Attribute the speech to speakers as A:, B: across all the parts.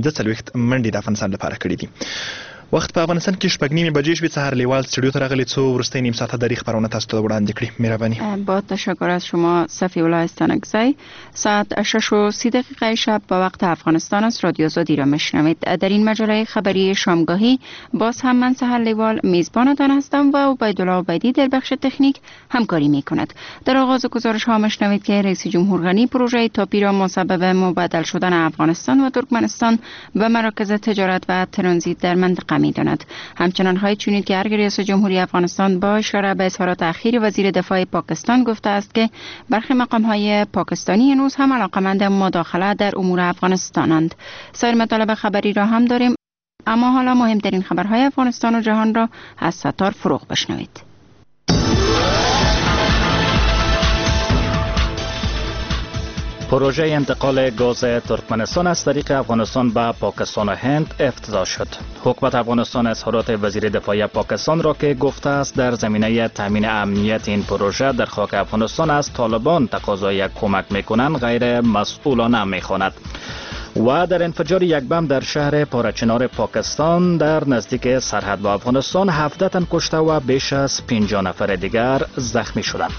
A: 15 منډې د افغانستان لپاره کړې دي. وخت په افغانستان کې 6:30 بجې شوې. سحر لیوال استودیو ته راغلی څو وروستۍ نیم ساعته دریغ پرونه تاسو ته وړاندې کړي. مهرباني.
B: با تشکر از شما صفی الله استانکزی. ساعت 6:30 شب به وقت افغانستان است. رادیو آزادی را میشنوید. در این مجله خبری شامگاهی باز هم من سحر لیوال میزبانتان هستم و عبیدالله عبیدی در بخش تکنیک همکاری میکند. در آغاز گزارش ها میشنوید که رئیس جمهور غنی پروژه تاپی را مسبب مبادل شدن افغانستان و ترکمنستان به مراکز تجارت و ترانزیت در منطقه می‌داند. همچنان خواهید شنید که رئیس جمهوری افغانستان با اشاره به اظهارات اخیر وزیر دفاع پاکستان گفته است که برخی مقام‌های پاکستانی هنوز هم علاقه‌مند مداخله در امور افغانستانند. سایر مطالب خبری را هم داریم، اما حالا مهمترین خبرهای افغانستان و جهان را از ستار فروغ بشنوید.
C: پروژه انتقال گاز ترکمنستان از طریق افغانستان به پاکستان و هند افتتاح شد. حکومت افغانستان اظهارات وزیر دفاع پاکستان را که گفته است در زمینه تامین امنیت این پروژه در خاک افغانستان از طالبان تقاضای کمک میکنند غیر مسئولانه میخواند. و در انفجار یک بم در شهر پارچنار پاکستان در نزدیک سرحد با افغانستان 17 تن کشته و بیش از 50 نفر دیگر زخمی شدند.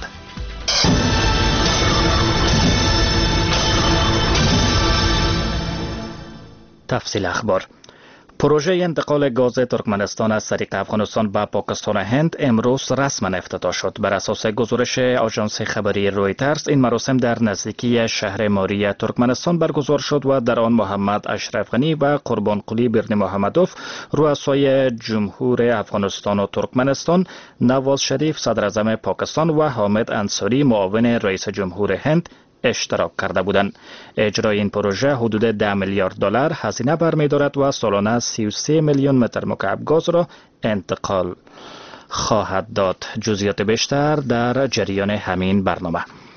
C: تفصیل اخبار. پروژه انتقال گاز ترکمنستان از طریق افغانستان به پاکستان و هند امروز رسما افتتاح شد. بر اساس گزارش آژانس خبری رویترز این مراسم در نزدیکی شهر ماری ترکمنستان برگزار شد و در آن محمد اشرف غنی و قربانقلی برنی محمدوف رؤسای جمهور افغانستان و ترکمنستان، نواز شریف صدر اعظم پاکستان و حامد انصاری معاون رئیس جمهور هند اشتراک کرده بودند. اجرای این پروژه حدود 10 میلیارد دلار هزینه برمی‌دارد و سالانه 33 میلیون متر مکعب گاز را انتقال خواهد داد. جزئیات بیشتر در جریان همین برنامه.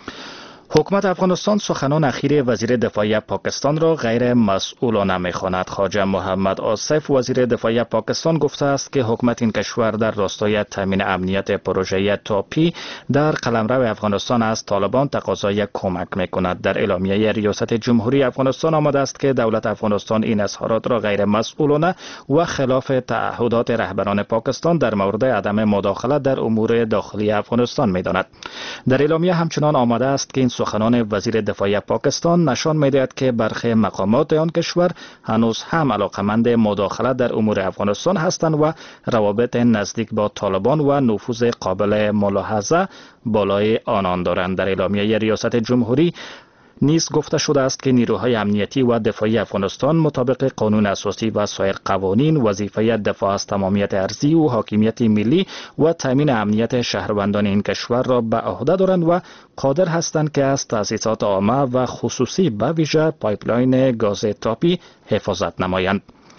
C: حکومت افغانستان سخنان اخیر وزیر دفاع پاکستان را غیر مسئولانه می‌خواند. خواجه محمد آصف وزیر دفاع پاکستان گفته است که حکومت این کشور در راستای تامین امنیت پروژه تاپی در قلمرو افغانستان از طالبان تقاضای کمک می‌کند. در اعلامیه ریاست جمهوری افغانستان آمده است که دولت افغانستان این اظهارات را غیر مسئولانه و خلاف تعهدات رهبران پاکستان در مورد عدم مداخله در امور داخلی افغانستان می‌داند. در اعلامیه همچنان آمده است که این سخنان وزیر دفاع پاکستان نشان می‌دهد که برخی مقامات آن کشور هنوز هم علاقمند مداخله در امور افغانستان هستند و روابط نزدیک با طالبان و نفوذ قابل ملاحظه بالای آنان دارند. در اعلامیه ریاست جمهوری نیز گفته شده است که نیروهای امنیتی و دفاعی افغانستان مطابق قانون اساسی و سایر قوانین وظیفه دفاع از تمامیت ارضی و حاکمیت ملی و تامین امنیت شهروندان این کشور را به عهده دارند و قادر هستند که از تأسیسات عامه و خصوصی به ویژه پایپلاین گاز تاپی حفاظت نمایند.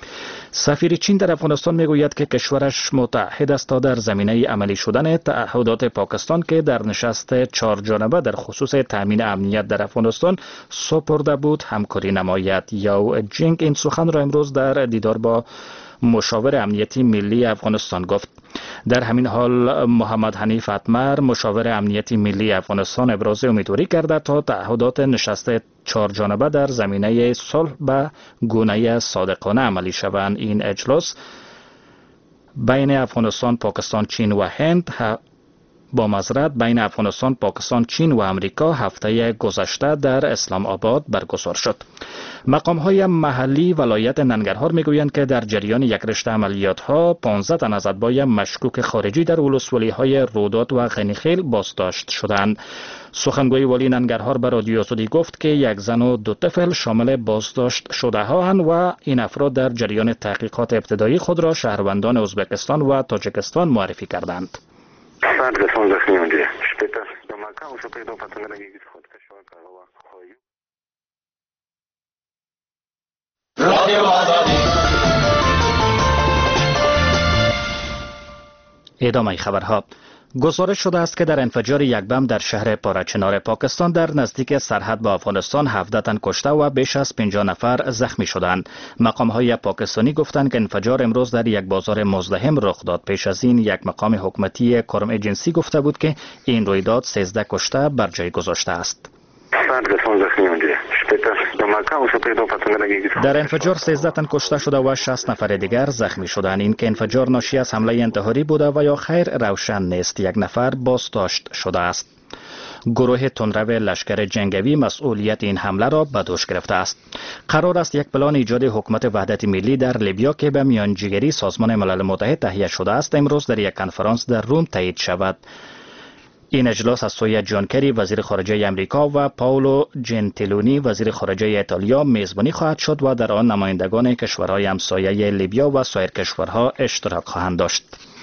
C: سفیر چین در افغانستان میگوید که کشورش متعهد است تا در زمینه عملی شدن تعهدات پاکستان که در نشست 4 جانبه در خصوص تامین امنیت در افغانستان سپرده بود همکاری نماید. یاو جینگ این سخن را امروز در دیدار با مشاور امنیتی ملی افغانستان گفت. در همین حال محمد حنیف اتمر مشاور امنیتی ملی افغانستان ابراز امیدواری کرده تا تعهدات نشست 4 جانبه در زمینه صلح به گونه صادقانه عملی شوند. این اجلاس بین افغانستان، پاکستان، چین و هند با معذرت بین افغانستان، پاکستان، چین و امریکا هفته گذشته در اسلام آباد برگزار شد. مقام‌های محلی ولایت ننگرهار میگویند که در جریان یک رشته عملیات‌ها 15 تن از اتباع مشکوک خارجی در ولسوالی‌های رودات و غنیخیل بازداشت شدند. سخنگوی والی ننگرهار به رادیو آزادی گفت که یک زن و 2 طفل شامل بازداشت شده هاند و این افراد در جریان تحقیقات ابتدایی خود را شهروندان ازبکستان و تاجیکستان معرفی کردند. ادامه خبرها. گزارش شده است که در انفجار یک بم در شهر پارچنار پاکستان در نزدیک سرحد با افغانستان 17 تن کشته و بیش از 50 نفر زخمی شدند. مقام‌های پاکستانی گفتند که انفجار امروز در یک بازار مزدحم رخ داد. پیش از این یک مقام حکومتی کرم ایجنسی گفته بود که این رویداد 13 کشته بر جای گذاشته است. در انفجار 13 تن کشته شده و 60 نفر دیگر زخمی شدند. این که انفجار ناشی از حمله انتحاری بوده و یا خیر روشن نیست. یک نفر بازداشت شده است. گروه تندرو لشکر جنگی مسئولیت این حمله را به دوش گرفته است. قرار است یک پلان ایجاد حکومت وحدت ملی در لیبیا که به میانجیگری سازمان ملل متحد تهیه شده است امروز در یک کنفرانس در روم تایید شود. این اجلاس از سوی جان کری وزیر خارجه امریکا و پاولو جنتیلونی وزیر خارجه ایتالیا میزبانی خواهد شد و در آن نمایندگان کشورهای همسایه لیبیا و سایر کشورها اشتراک خواهند داشت.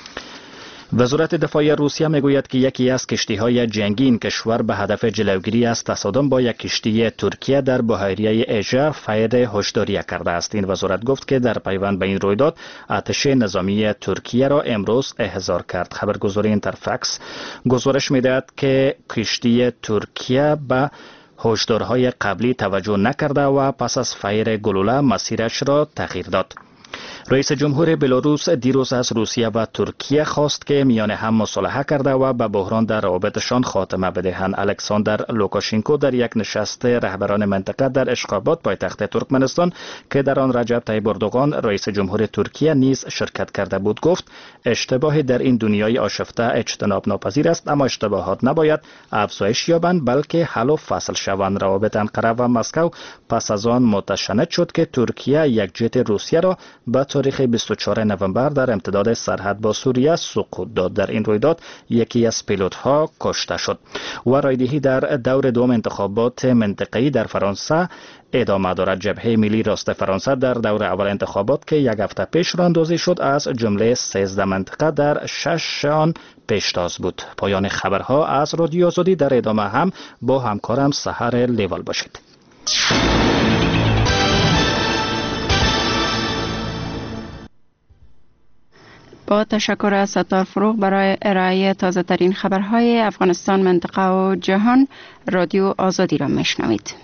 C: وزارت دفاع روسیه میگوید که یکی از کشتی‌های جنگی این کشور به هدف جلوگیری از تصادم با یک کشتی ترکیه در بحیره اژه فایر هشداری کرده است. این وزارت گفت که در پیوند به این رویداد ارتش نظامی ترکیه را امروز احضار کرد. خبرگزاری اینترفکس گزارش می‌دهد که کشتی ترکیه به هشدارهای قبلی توجه نکرده و پس از فایر گلوله مسیرش را تغییر داد. رئیس جمهور بلاروس دیروز از روسیه و ترکیه خواست که میان هم مصالحه کرده و به بحران در روابطشان خاتمه بدهند. الکساندر لوکاشنکو در یک نشست رهبران منطقه در اشخاباد پایتخت ترکمنستان که در آن رجب طیب اردوغان رئیس جمهور ترکیه نیز شرکت کرده بود گفت اشتباهی در این دنیای آشفته اجتناب ناپذیر است، اما اشتباهات نباید افزایش یابند بلکه حل و فصل شوند. روابط انقره و مسکو پس از آن متشنج شد که ترکیه یک جت روسیه را به تاریخ 24 نوامبر در امتداد سرحد با سوریه سقوط داد. در این رویداد یکی از پیلوت‌ها کشته شد. و رایدهی در دور دوم انتخابات منطقه‌ای در فرانسه ادامه دارد. جبهه ملی راست فرانسه در دور اول انتخابات که یک هفته پیش راهاندازی شد از جمله 13 منطقه در 6 آن پیشتاز بود. پایان خبرها از رادیو آزادی. در ادامه هم با همکارم سحر لیوال باشید.
B: با تشکر از ستار فروغ برای ارائه تازه ترین خبرهای افغانستان، منطقه و جهان، رادیو آزادی را میشنوید.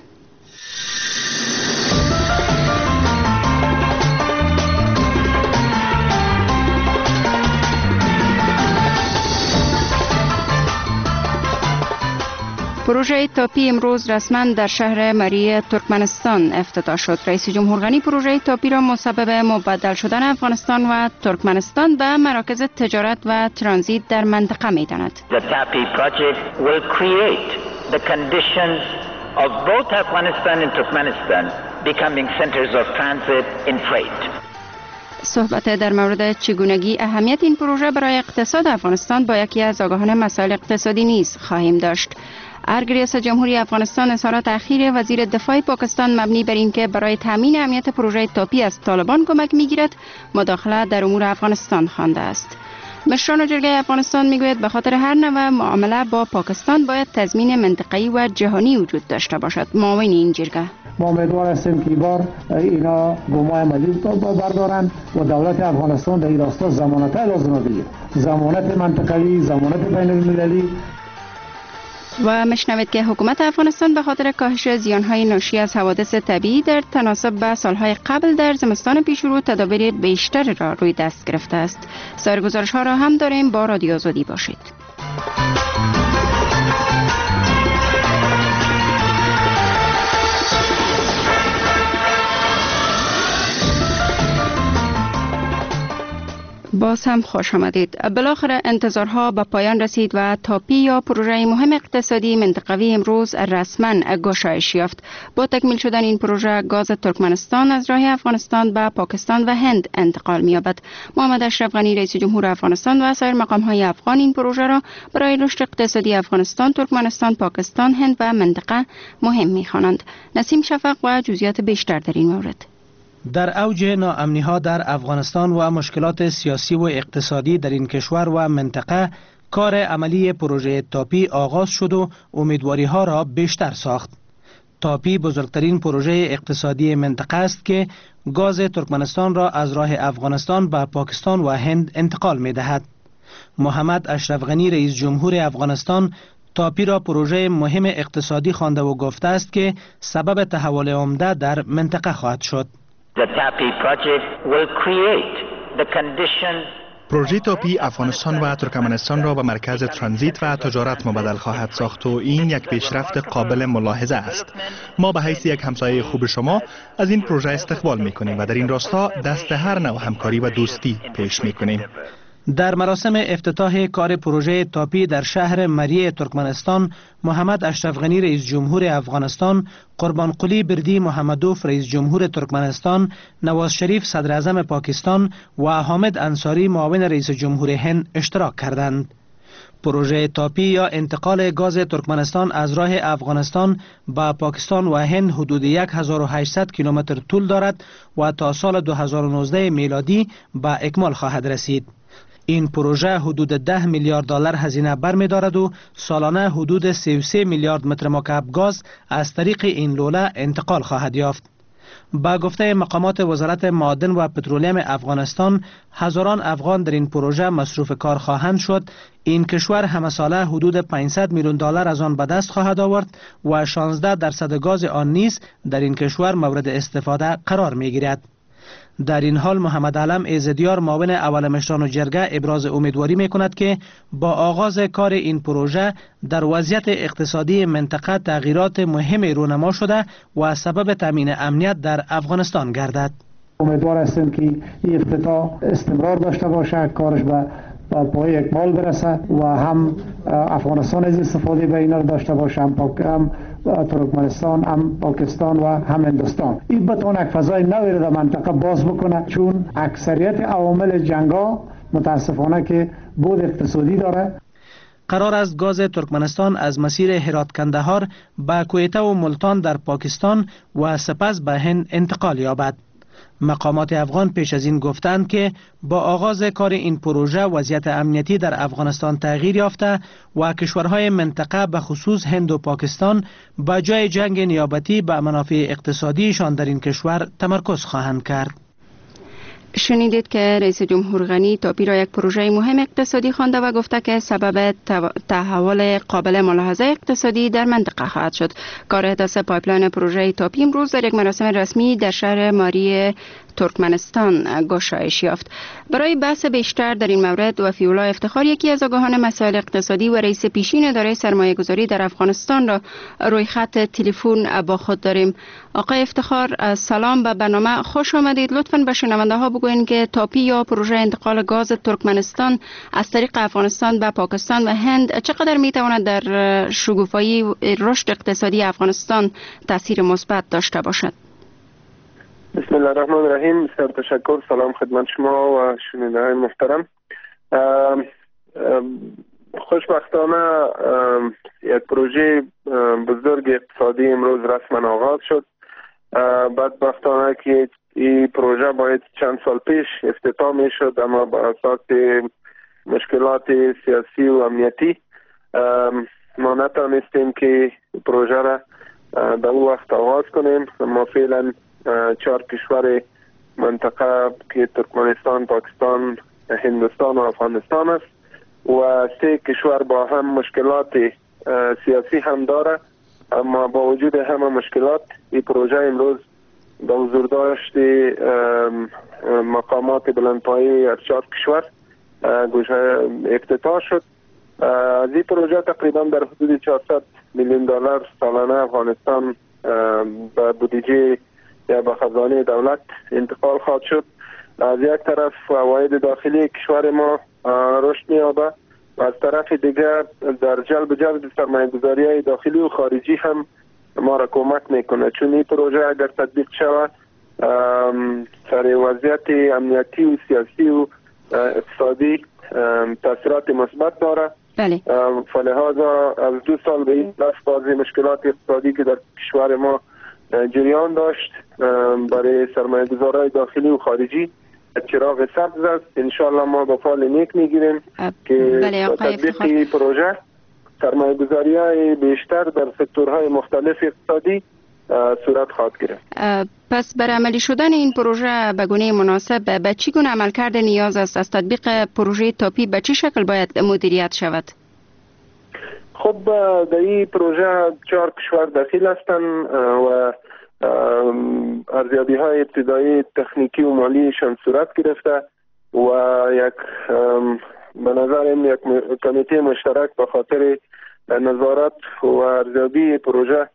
B: پروژه تاپی امروز رسما در شهر مری ترکمنستان افتتاح شد. رئیس جمهور غنی پروژه تاپی را مسبب مبدل شدن افغانستان و ترکمنستان به مراکز تجارت و ترانزیت در منطقه می‌داند.
D: The TAPI project will create the conditions of both Afghanistan and Turkmenistan becoming centers of transit in freight.
B: صحبت در مورد چگونگی اهمیت این پروژه برای اقتصاد افغانستان با یکی از آگاهان مسائل اقتصادی نیز خواهیم داشت. ارگ ریاست جمهوری افغانستان اظهارات اخیر وزیر دفاع پاکستان مبنی بر اینکه برای تامین امنیت پروژه تاپی از طالبان کمک میگیرد مداخله در امور افغانستان خوانده است. مشران جرگه افغانستان میگوید به خاطر هر نوع معامله با پاکستان باید تضمین منطقه‌ای و جهانی وجود داشته باشد. معاون این جرگه
E: ما امیدوار هستیم که بار اینا گمای عملی بردارند و دولت افغانستان در این راستا ضمانت لازم بگیرد، ضمانت منطقه‌ای، ضمانت بین‌المللی.
B: و مشنوید که حکومت افغانستان به خاطر کاهش زیانهای ناشی از حوادث طبیعی در تناسب با سالهای قبل در زمستان پیشرو تدابیر بیشتر را روی دست گرفته است. سایر گزارش‌ها را هم داریم. با رادیو آزادی باشید. باز هم خوش آمدید. بالاخره انتظارها به پایان رسید و تاپی یا پروژه مهم اقتصادی منطقوی امروز رسما گشایش یافت. با تکمیل شدن این پروژه گاز ترکمنستان از راه افغانستان به پاکستان و هند انتقال می‌یابد. محمد اشرف غنی رئیس جمهور افغانستان و سایر مقام‌های افغان این پروژه را برای رشد اقتصادی افغانستان، ترکمنستان، پاکستان، هند و منطقه مهم می‌خوانند. نسیم شفق و جزئیات بیشتر در این مورد.
F: در اوج ناامنی‌ها در افغانستان و مشکلات سیاسی و اقتصادی در این کشور و منطقه، کار عملی پروژه تاپی آغاز شد و امیدواری‌ها را بیشتر ساخت. تاپی بزرگترین پروژه اقتصادی منطقه است که گاز ترکمنستان را از راه افغانستان به پاکستان و هند انتقال می‌دهد. محمد اشرف غنی رئیس جمهور افغانستان تاپی را پروژه مهم اقتصادی خوانده و گفته است که سبب تحول عمده در منطقه خواهد شد.
D: The TAPI project will create the conditions
A: پروژه تاپی افغانستان و ترکمنستان را به مرکز ترانزیت و تجارت مبدل خواهد ساخت و این یک پیشرفت قابل ملاحظه است. ما به حیث یک همسایه خوب شما از این پروژه استقبال می‌کنیم و در این راستا دست هر نوع همکاری و دوستی پیش می‌کنیم.
F: در مراسم افتتاح کار پروژه تاپی در شهر مری ترکمنستان، محمد اشرف غنی رئیس جمهور افغانستان، قربانقلی بردی محمدوف رئیس جمهور ترکمنستان، نواز شریف صدر اعظم پاکستان و حامد انصاری معاون رئیس جمهور هند اشتراک کردند. پروژه تاپی یا انتقال گاز ترکمنستان از راه افغانستان به پاکستان و هند حدود 1800 کیلومتر طول دارد و تا سال 2019 میلادی به اکمال خواهد رسید. این پروژه حدود 10 میلیارد دلار هزینه برمی‌دارد و سالانه حدود 33 میلیارد متر مکعب گاز از طریق این لوله انتقال خواهد یافت. با گفته مقامات وزارت معادن و پترولیم افغانستان، هزاران افغان در این پروژه مصروف کار خواهند شد. این کشور همه ساله حدود 500 میلیون دلار از آن به دست خواهد آورد و 16% گاز آن نیز در این کشور مورد استفاده قرار می‌گیرد. در این حال محمد علم ایزدیار معاون اول مشران جرگه ابراز امیدواری می‌کند که با آغاز کار این پروژه در وضعیت اقتصادی منطقه تغییرات مهمی رونما شده و سبب تامین امنیت در افغانستان گردد.
E: امیدوار هستیم که این افتتاح استمرار داشته باشه، کارش به پای اکمال برسه و هم افغانستان از استفاده به اینا داشته باشه، هم ترکمنستان، هم پاکستان و هم هندوستان. این بتونه یک فضای نوی در منطقه باز بکنه، چون اکثریت عوامل جنگا متاسفانه که بود اقتصادی داره.
F: قرار است گاز ترکمنستان از مسیر هرات کندهار به کویته و ملتان در پاکستان و سپس به هند انتقال یابد. مقامات افغان پیش از این گفتند که با آغاز کار این پروژه وضعیت امنیتی در افغانستان تغییر یافته و کشورهای منطقه به خصوص هند و پاکستان با جای جنگ نیابتی به منافع اقتصادیشان در این کشور تمرکز خواهند کرد.
B: شنیدید که رئیس جمهور غنی تاپی را یک پروژه مهم اقتصادی خوانده و گفته که سبب تحول قابل ملاحظه اقتصادی در منطقه خواهد شد. کار احداث پایپلاین پروژه تاپی امروز در یک مراسم رسمی در شهر ماری ترکمنستان گشایش یافت. برای بحث بیشتر در این مورد وفی الله افتخار، یکی از آگاهان مسائل اقتصادی و رئیس پیشین اداره سرمایه‌گذاری در افغانستان را روی خط تلفن با خود داریم. آقای افتخار، سلام به برنامه، خوش آمدید. لطفاً به شنونده ها بگوین که تاپی یا پروژه انتقال گاز ترکمنستان از طریق افغانستان به پاکستان و هند چقدر میتواند در شگوفایی رشد اقتصادی افغانستان تاثیر مثبت داشته باشد؟
G: بسم الله الرحمن الرحیم. بسیار تشکر. سلام خدمت شما و شنونده های محترم. خوشبختانه یک پروژه بزرگ اقتصادی امروز رسما آغاز شد. بدبختانه که این پروژه باید چند سال پیش افتتاح می شد، اما با اساس مشکلات سیاسی و امنیتی ما نتوانستیم که پروژه را در اون وقت آغاز کنیم. ما فعلا 4 کشور منطقه که ترکمنستان، پاکستان، هندوستان و افغانستان است و 3 کشور با هم مشکلات سیاسی هم داره، اما با وجود همه مشکلات این پروژه امروز به حضور داشت مقامات بلندپایه از 4 کشور افتتاح شد. از این پروژه تقریبا در حدود 400 میلیون دلار سالانه افغانستان به بودجه یا به خزانه دولت انتقال خواهد شد. از یک طرف عواید داخلی کشور ما رشد می‌یابد و از طرف دیگر در جلب سرمایه‌گذاری‌های داخلی و خارجی هم ما را کمک میکنه، چون این پروژه اگر تطبیق شود سر وضعیت امنیتی و سیاسی و اقتصادی تاثیرات مثبت داره.
B: بله.
G: فلهذا از 2 سال به این طرف بعضی مشکلات اقتصادی که در کشور ما جریان داشت برای سرمایه‌گذارای داخلی و خارجی چراغ سبز است. انشالله ما با فال نیک میگیریم که تطبیق پروژه سرمایه‌گذاری‌های بیشتر در سکتورهای مختلف اقتصادی صورت خواهد گرفت.
B: پس برای عملی شدن این پروژه به گونه مناسب به چی گونه عملکرد نیاز است؟ از تطبیق پروژه تاپی به چه شکل باید مدیریت شود؟
G: خب در این پروژه 4 کشور دخیل هستند و ارزیابی‌های ابتدایی تکنیکی و مالیشان صورت گرفته. و یک به نظرم یک کمیته مشترک به خاطر نظارت و ارزیابی پروژه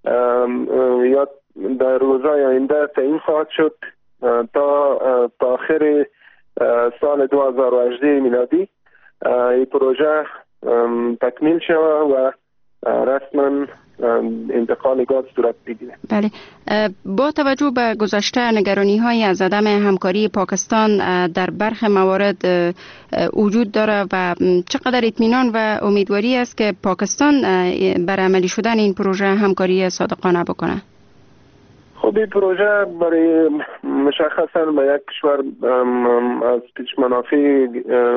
G: یا در روزهای آینده تعیین خواهد شد تا آخر سال 2018 میلادی این پروژه تکمیل شود و رسما انتقال گاز صورت بگیره.
B: بله، با توجه به گذشته نگرانی های از عدم همکاری پاکستان در برخی موارد وجود داره و چقدر اطمینان و امیدواری است که پاکستان بر عملی شدن این پروژه همکاری صادقانه بکنه؟
G: خب این پروژه برای مشخصا به یک کشور از پیش منافع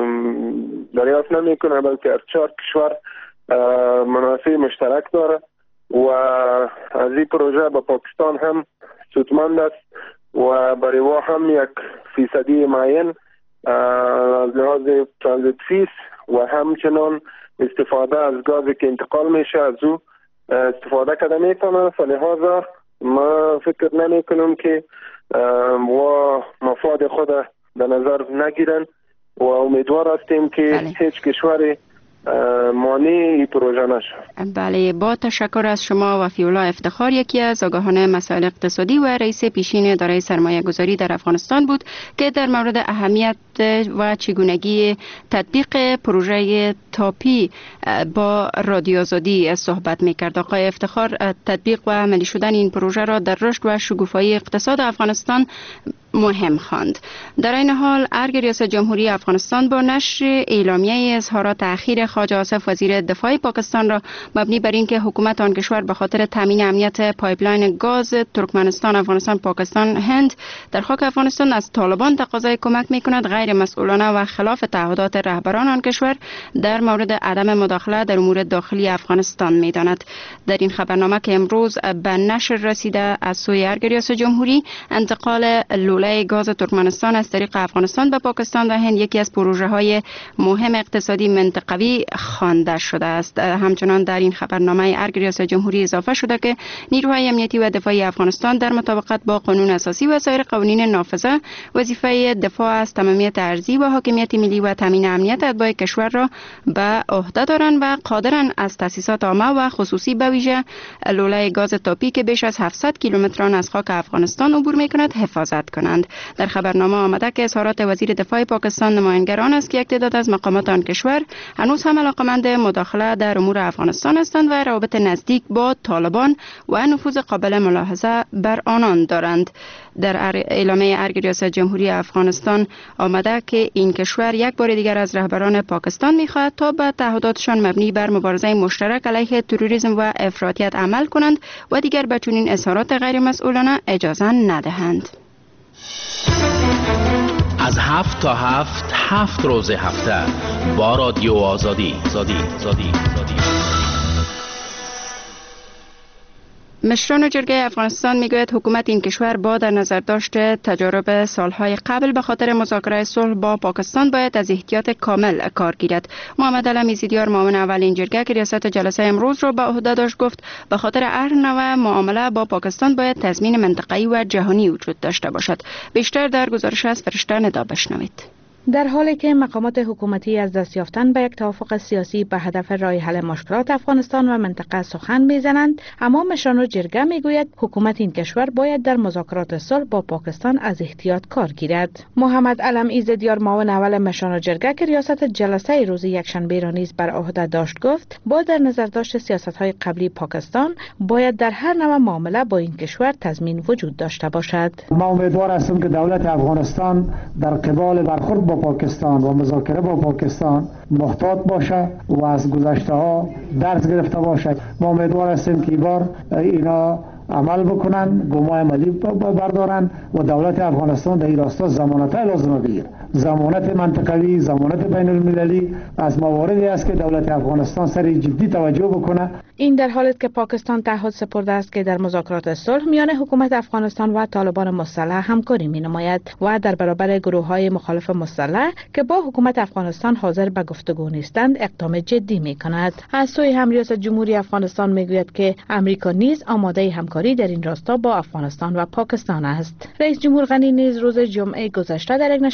G: دریافت نمی کنه، بلکه از 4 کشور منافع مشترک داره و از این پروژه به پاکستان هم سودمند است و برای او هم یک فیصدی معین از لحاظ ترانزیت فیس و همچنان استفاده از گازی که انتقال میشه از او استفاده کرده میتونه. فلحاظا ما فکر نمی کنم که و مفاد خود به نظر نگیرن و امیدوار هستیم که هیچ کشوری مانع این پروژه نشد.
B: بله، با تشکر از شما وفی الله افتخار، یکی از آگاهان مسائل اقتصادی و رئیس پیشین اداره سرمایه گذاری در افغانستان بود که در مورد اهمیت و چگونگی تطبیق پروژه تاپی با رادیو آزادی صحبت می‌کرد. آقای افتخار تطبیق و عملی شدن این پروژه را در رشد و شکوفایی اقتصاد افغانستان مهم خواند. در این حال ارگ ریاست جمهوری افغانستان با نشر اعلامیه اظهارات تأخیر خواجه آصف وزیر دفاع پاکستان را مبنی بر اینکه حکومت آن کشور به خاطر تامین امنیت پایپلاین گاز ترکمنستان افغانستان پاکستان هند در خاک افغانستان از طالبان تقاضای کمک می‌کند غیر مسئولانه و خلاف تعهدات رهبران آن کشور در مورد عدم مداخله در امور داخلی افغانستان می‌داند. در این خبرنامه که امروز به نشر رسیده از سوی ارگ ریاست جمهوری، انتقال لوله گاز ترکمنستان از طریق افغانستان به پاکستان و هند یکی از پروژه‌های مهم اقتصادی منطقوی خوانده شده است. همچنان در این خبرنامه ارگ ریاست جمهوری اضافه شده که نیروهای امنیتی و دفاعی افغانستان در مطابقت با قانون اساسی و سایر قوانین نافذه وظیفه دفاع از تمامیت ارضی و حاکمیت ملی و تامین امنیت اتباع کشور را به عهده دارند و قادرند از تأسیسات عامه و خصوصی به ویژه لوله گاز تاپی که بیش از 700 کیلومتر از خاک افغانستان عبور می‌کند حفاظت کنند. در خبرنامه آمده که اظهارات وزیر دفاع پاکستان نمایانگران است که یک تعداد از مقامات آن کشور هنوز هم علاقمند مداخله در امور افغانستان هستند و روابط نزدیک با طالبان و نفوذ قابل ملاحظه بر آنان دارند. در اعلامیه ارگ ریاست جمهوری افغانستان آمده که این کشور یک بار دیگر از رهبران پاکستان می‌خواهد تا به تعهداتشان مبنی بر مبارزه مشترک علیه تروریسم و افراطیت عمل کنند و دیگر به چنین اظهارات غیر مسئولانه اجازه ندهند.
H: از 7 تا 7 روز هفته با رادیو آزادی.
B: مشران جرگه افغانستان میگوید حکومت این کشور با در نظر داشته تجارب سالهای قبل به خاطر مذاکره صلح با پاکستان باید از احتیاط کامل کار گیرد. محمد علمی زیدیار معاون اول این جرگه که ریاست جلسه امروز را به عهده داشت گفت به خاطر هر نوع معامله با پاکستان باید تضمین منطقه‌ای و جهانی وجود داشته باشد. بیشتر در گزارش از فرشته ندا بشنوید.
I: در حالی که مقامات حکومتی از دست یافتن به یک توافق سیاسی به هدف رای حل مشکلات افغانستان و منطقه سخن میزنند، اما مشران جرگه میگوید حکومت این کشور باید در مذاکرات صلح با پاکستان از احتیاط کار گیرد. محمد علم ایزدیار معاون اول مشران جرگه که ریاست جلسه روز یکشنبه را نیز بر عهده داشت گفت با در نظر داشت سیاست‌های قبلی پاکستان باید در هر نوع معامله با این کشور تضمین وجود داشته باشد.
E: ما امیدوار هستیم که دولت افغانستان در قبال برخورد با پاکستان و مذاکره با پاکستان محتاط باشه و از گذشته ها درس گرفته باشد. ما امیدوار هستیم که این بار اینا عمل بکنن، گمای عملی بردارن و دولت افغانستان در این راستا ضمانت لازمه بگیره. ضمانت منطقوی، ضمانت بین المللی از مواردی است که دولت افغانستان سر جدی توجه بکنه.
I: این در حالی است که پاکستان تعهد سپرده است که در مذاکرات صلح میان حکومت افغانستان و طالبان مسلح همکاری می‌نماید و در برابر گروه‌های مخالف مسلح که با حکومت افغانستان حاضر به گفتگو نیستند اقدام جدی می‌کند. از سوی هم ریاست جمهوری افغانستان میگوید که امریکا نیز آماده همکاری در این راستا با افغانستان و پاکستان است. رئیس جمهور غنی نیز روز جمعه گذشته در یک نشست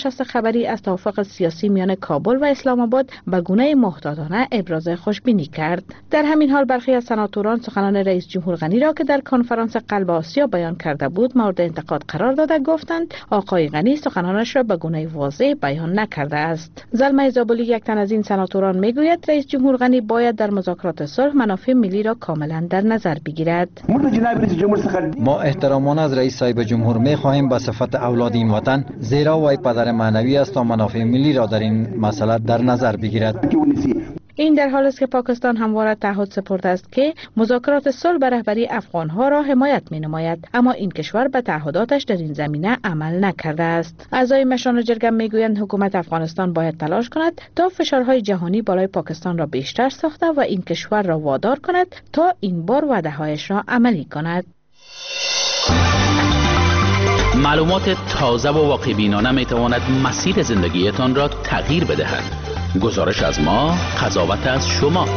I: خبری از توافق سیاسی میان کابل و اسلام آباد به گونه محتاطانه ابراز خوشبینی کرد. در همین حال برخی از سناتوران سخنان رئیس جمهور غنی را که در کنفرانس قلب آسیا بیان کرده بود مورد انتقاد قرار داده گفتند آقای غنی سخنانش را به گونه واضح بیان نکرده است. زلمه زابلی یک تن از این سناتوران میگوید رئیس جمهور غنی باید در مذاکرات صلح منافع ملی را کاملا در نظر بگیرد.
J: ما احترامانه از رئیس صاحب جمهور می‌خواهیم به صفت اولاد این وطن، زیرا وی پدر معنوی است تا منافع ملی را در این مسئله در نظر بگیرد.
I: این در حالی است که پاکستان همواره تعهد سپرده است که مذاکرات صلح به رهبری افغانها را حمایت می‌نماید، اما این کشور به تعهداتش در این زمینه عمل نکرده است. اعضای مشان جرگه میگویند حکومت افغانستان باید تلاش کند تا فشارهای جهانی بالای پاکستان را بیشتر ساخته و این کشور را وادار کند تا این بار وعده‌هایش را عملی کند.
H: معلومات تازه و واقع‌بینانه می‌تواند مسیر زندگیتان را تغییر بدهد. گزارش از ما، قضاوت از شما.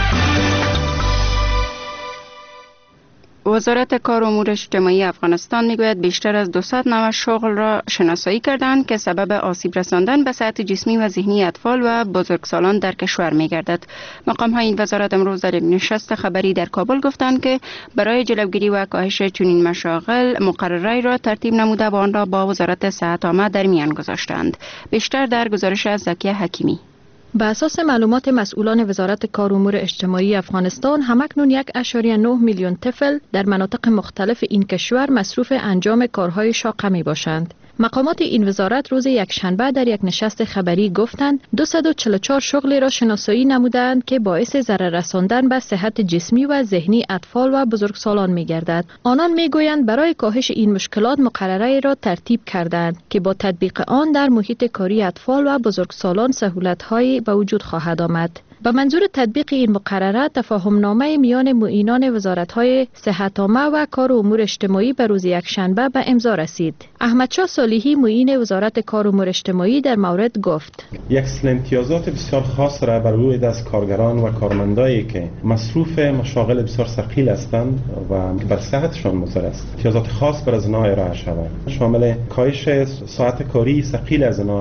B: وزارت کار و امور اجتماعی افغانستان میگوید بیشتر از 200 نوع شغل را شناسایی کردند که سبب آسیب رساندن به صحت جسمی و ذهنی اطفال و بزرگسالان در کشور میگردد. مقام های این وزارت امروز در یک نشست خبری در کابل گفتند که برای جلوگیری و کاهش چنین مشاغل مقرره را ترتیب نموده و آن را با وزارت صحت عامه در میان گذاشتند. بیشتر در گزارش از زکیه حکیمی.
K: به اساس معلومات مسئولان وزارت کار و امور اجتماعی افغانستان، همکنون 1.9 میلیون طفل در مناطق مختلف این کشور مصروف انجام کارهای شاقه می باشند. مقامات این وزارت روز یکشنبه در یک نشست خبری گفتند 244 شغلی را شناسایی نمودند که باعث ضرر رساندن به صحت جسمی و ذهنی اطفال و بزرگسالان می گردد. آنان می گویند برای کاهش این مشکلات مقرره را ترتیب کردند که با تطبیق آن در محیط کاری اطفال و بزرگسالان سهولت‌هایی به وجود خواهد آمد. به منظور تطبیق این مقرره تفاهمنامه میان معینان وزارت‌های صحت عامه و کار و امور اجتماعی به روز یکشنبه به امضا رسید. احمدشاه صالحی معین وزارت کار و امور اجتماعی در مورد گفت:
L: یک سلسله امتیازات بسیار خاص را بر روی دست کارگران و کارمندایی که مصروف مشاغل بسیار ثقیل هستند و بر صحتشان مضر است، امتیازات خاص بر زنان ارائه شود، شامل کاهش ساعت کاری ثقیل از زنان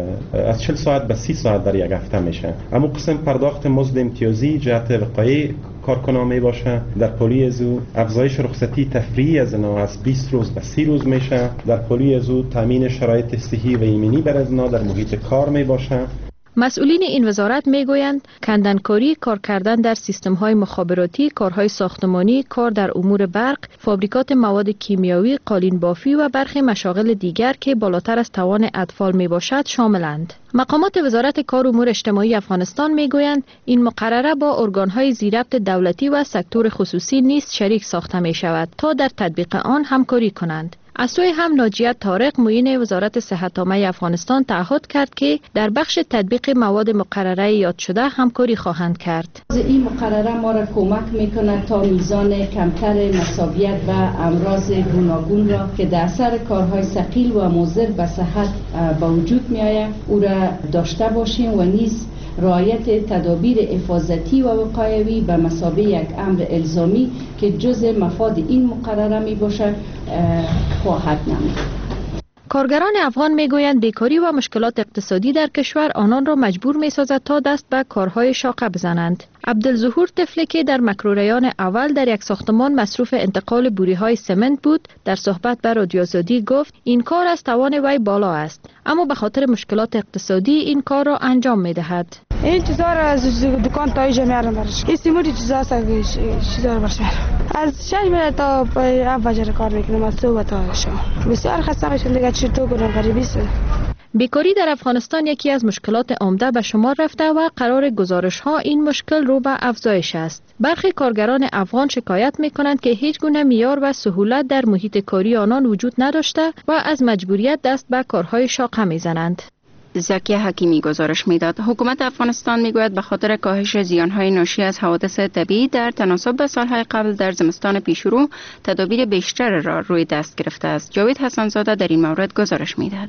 L: از 40 ساعت به 30 ساعت در یک هفته میشه. اما قسم پرداخت مزد امتیازی جهت وقایع کارکنان می باشه. در پلی ازو افزایش رخصتی تفریحی از زنان از 20 روز به 30 روز میشه. در پلی ازو تامین شرایط صحی و ایمنی برای زنان در محیط کار می باشه.
K: مسئولین این وزارت میگویند کندنکاری، کار کردن در سیستم‌های مخابراتی، کارهای ساختمانی، کار در امور برق، فابریکات مواد کیمیاوی، قالین بافی و برخی مشاغل دیگر که بالاتر از توان اطفال میباشد شاملند. مقامات وزارت کار و امور اجتماعی افغانستان میگویند این مقرره با ارگان‌های ذی‌ربط دولتی و سکتور خصوصی نیز شریک ساخته می شود تا در تطبیق آن همکاری کنند. از سوی هم ناجیه طارق معین وزارت صحت عامه افغانستان تعهد کرد که در بخش تطبیق مواد مقرره یاد شده همکاری خواهند کرد.
M: این مقرره ما را کمک می‌کند تا میزان کمتر مصابیت و امراض گوناگون را که در اثر کارهای ثقیل و مضر به صحت به وجود می‌آید او را داشته باشیم و نیز رعایت تدابیر حفاظتی و وقایوی به مثابه یک امر الزامی که جزء مفاد این مقرره می باشد خواهد نمود.
K: کارگران افغان میگویند بیکاری و مشکلات اقتصادی در کشور آنان را مجبور می‌سازد تا دست به کارهای شاقه بزنند. عبدالظهور طفلی که در مکروریان اول در یک ساختمان مصروف انتقال بوری‌های سمنت بود، در صحبت با رادیو آزادی گفت این کار از توان وی بالا است، اما به خاطر مشکلات اقتصادی این کار را انجام می‌دهد.
N: این چیزا را از دکان تا اینجا میارم برش. این سیموری چیزا را برش میارم. از 6 میره تا 7 فجر کار میکنم، از صبح تا شام. بسیار خسته میشم دیگه، چطور کنم غریبی است.
K: بیکاری در افغانستان یکی از مشکلات عمده به شمار رفته و قرار گزارش ها این مشکل رو به افزایش است. برخی کارگران افغان شکایت می کنند که هیچ گونه معیار و سهولت در محیط کاری آنان وجود نداشته و از مجبوریت دست به کارهای شاقه می زنند.
B: زکیه حکیمی گزارش میداد. حکومت افغانستان میگوید به خاطر کاهش زیانهای ناشی از حوادث طبیعی در تناسب به سالهای قبل در زمستان پیشرو تدابیر بیشتر را روی دست گرفته است. جاوید حسن‌زاده در این مورد گزارش میداد.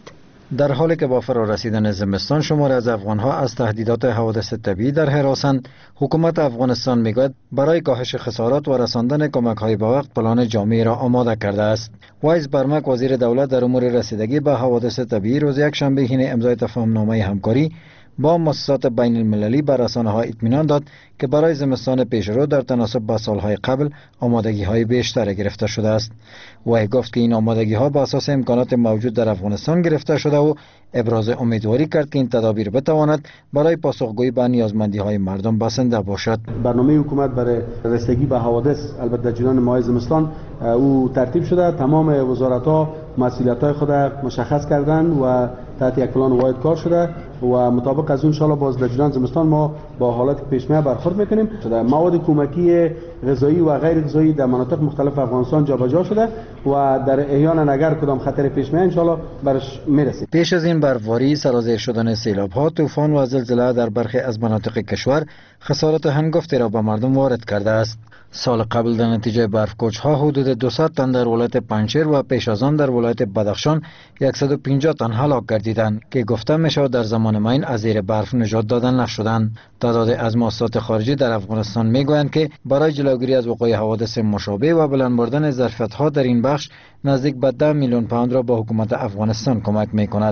J: در حالی که با فرارسیدن زمستان شماری از افغانها از تهدیدات حوادث طبیعی در هراسند، حکومت افغانستان میگوید برای کاهش خسارات و رساندن کمک‌های به وقت پلان جامعی را آماده کرده است. وایس برمک وزیر دولت در امور رسیدگی به حوادث طبیعی روز یکشنبه حین امضای تفاهم‌نامه همکاری با مؤسسات بین المللی بر رسانه‌ها اطمینان داد که برای زمستان پیشرو در تناسب با سالهای قبل آمادگی‌های بیشتر گرفته شده است. وی گفت که این آمادگی‌ها بر اساس امکانات موجود در افغانستان گرفته شده و ابراز امیدواری کرد که این تدابیر بتواند برای پاسخگویی به نیازمندی‌های مردم بسنده باشد.
O: برنامه حکومت برای رسیدگی به حوادث البته در جریان ماه زمستان او ترتیب شده. تمام وزارت‌ها مسئولیت‌های خود مشخص کردند و تحت یک پلان واحد کار شده و مطابق از اون ان شاء الله باز در جریان زمستان ما با حالات که پیش میاد برخورد میکنیم. مواد کمکی غذایی و غیر غذایی در مناطق مختلف افغانستان جابجا شده و در احیانا اگر کدام خطر پیش میاد ان شاء الله برش میرسیم.
J: پیش از این برفباری، سرازیر شدن سیلاب‌ها، طوفان و زلزله در برخی از مناطق کشور خسارات هنگفتی را به مردم وارد کرده است. سال قبل در نتیجه برف‌کوچ‌ها حدود 200 تن در ولایت پنجشیر و پیش از آن در ولایت بدخشان 150 تن هلاک گردیدند که گفته می‌شود در زمان معین از زیر برف نجات داده نشدند. تعداد از مؤسسات خارجی در افغانستان میگویند که برای جلوگیری از وقوع حوادث مشابه و بلند بردن ظرفیت‌ها در این بخش نزدیک به 10 میلیون پوند را به حکومت افغانستان کمک می‌کند.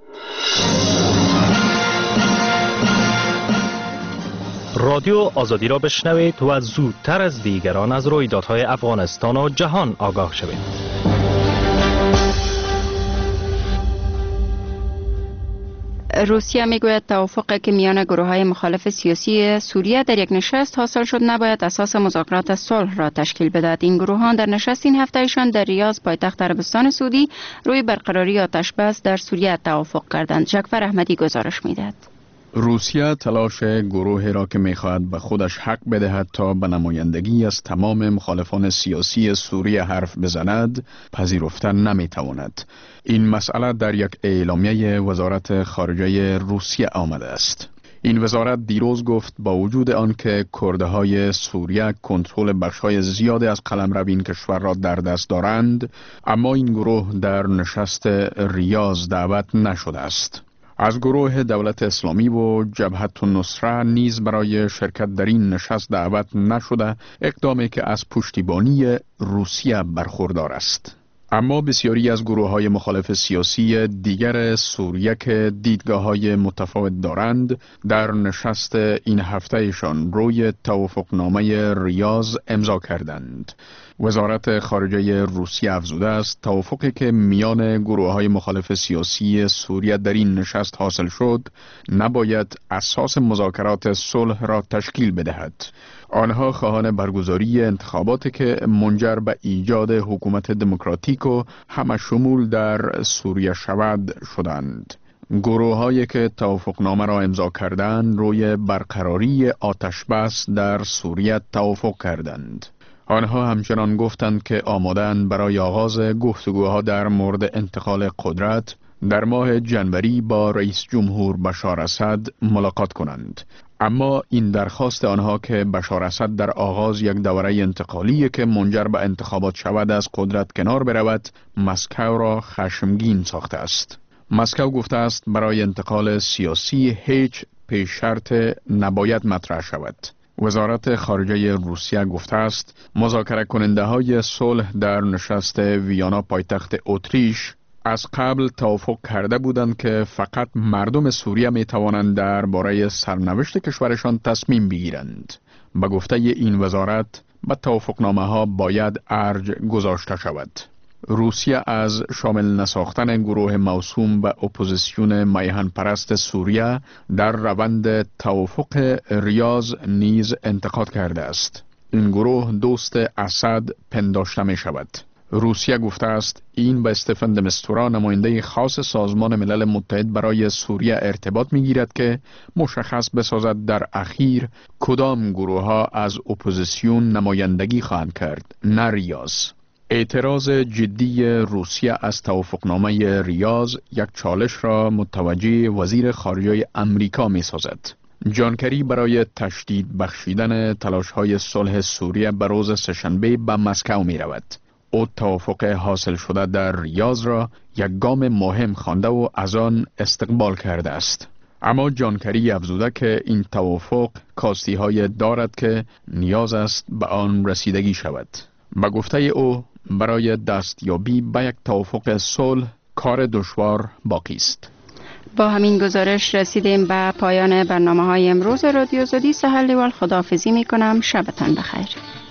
C: رادیو آزادی را بشنوید و زودتر از دیگران از رویدادهای افغانستان و جهان آگاه شوید.
B: روسیه میگوید توافقی که میان گروه‌های مخالف سیاسی سوریه در یک نشست حاصل شد نباید اساس مذاکرات صلح را تشکیل بدهد. این گروهان در نشست این هفتهشان در ریاض پایتخت عربستان سعودی روی برقراری آتش‌بس در سوریه توافق کردند. جعفر احمدی گزارش میدهد.
P: روسیه تلاش گروهی را که می‌خواهد به خودش حق بدهد تا به نمایندگی از تمام مخالفان سیاسی سوریه حرف بزند پذیرفته نمی‌تواند. این مسئله در یک اعلامیه وزارت خارجه روسیه آمده است. این وزارت دیروز گفت با وجود آنکه کردهای سوریه کنترل بخش‌های زیادی از قلمرو این کشور را در دست دارند، اما این گروه در نشست ریاض دعوت نشده است. از گروه دولت اسلامی و جبهت النصره نیز برای شرکت در این نشست دعوت نشده، اقدامی که از پشتیبانی روسیه برخوردار است. اما بسیاری از گروه‌های مخالف سیاسی دیگر سوریه که دیدگاه‌های متفاوت دارند، در نشست این هفتهشان روی توافقنامه ریاض امضا کردند. وزارت خارجه روسیه افزوده است توافقی که میان گروه‌های مخالف سیاسی سوریه در این نشست حاصل شد نباید اساس مذاکرات صلح را تشکیل بدهد. آنها خواهان برگزاری انتخاباتی که منجر به ایجاد حکومت دموکراتیک و همه شمول در سوریه شود شدند. گروه‌هایی که توافقنامه را امضا کردند روی برقراری آتش‌بس در سوریه توافق کردند. آنها همچنان گفتند که آماده‌اند برای آغاز گفتگوها در مورد انتقال قدرت در ماه جنوری با رئیس جمهور بشار اسد ملاقات کنند. اما این درخواست آنها که بشار اسد در آغاز یک دوره انتقالی که منجر به انتخابات شود از قدرت کنار برود، مسکو را خشمگین ساخته است. مسکو گفته است برای انتقال سیاسی هیچ پیش شرط نباید مطرح شود. وزارت خارجه روسیه گفته است مذاکره کننده های صلح در نشست ویانا پایتخت اتریش از قبل توافق کرده بودند که فقط مردم سوریه می توانند درباره سرنوشت کشورشان تصمیم بگیرند. به گفته این وزارت به توافقنامه ها باید ارج گذاشته شود. روسیه از شامل نساختن گروه موسوم به اپوزیسیون میهن پرست سوریه در روند توافق ریاض نیز انتقاد کرده است. این گروه دوست اسد پنداشته می شود. روسیه گفته است این به استفان د مستورا نماینده خاص سازمان ملل متحد برای سوریه ارتباط می گیرد که مشخص بسازد در اخیر کدام گروه ها از اپوزیسیون نمایندگی خواهند کرد، نه ریاض. اعتراض جدی روسیه از توافقنامه ریاض یک چالش را متوجه وزیر خارجه امریکا می سازد. جان کری برای تشدید بخشیدن تلاش‌های صلح سوریه به روز سه‌شنبه به مسکو می رود. او توافق حاصل شده در ریاض را یک گام مهم خوانده و از آن استقبال کرده است. اما جانکری افزوده که این توافق کاستی های دارد که نیاز است به آن رسیدگی شود. به گفته او برای دستیابی به یک توافق صلح کار دشوار باقی است.
B: با همین گزارش رسیدیم به پایان برنامه‌های امروز رادیو زدی. سحر لیوال خداحافظی می‌کنم. شبتان بخیر.